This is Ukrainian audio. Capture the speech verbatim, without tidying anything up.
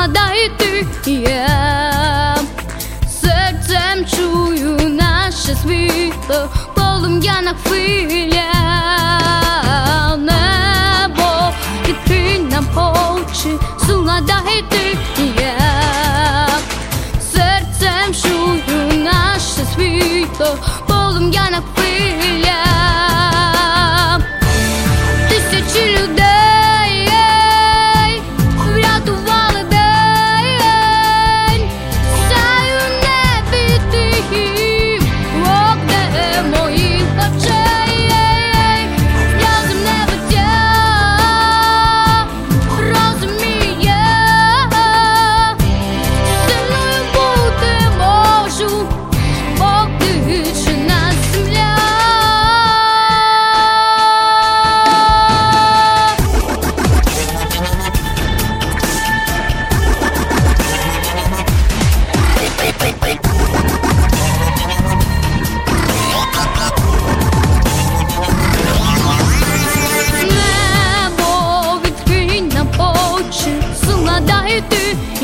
згадай ти і я, серцем чую наше світло, полум'яна хвиля. Небо відкрий нам очі, згадай ти і я, серцем чую наше світло, полум'яна хвиля. Тисячі людей врятували день, сяю в небі тихім вогнем моїх очей, сльози небиття розуміє, сильною бути можу, поки жена земля. Небо відкрий нам очі, згадай ти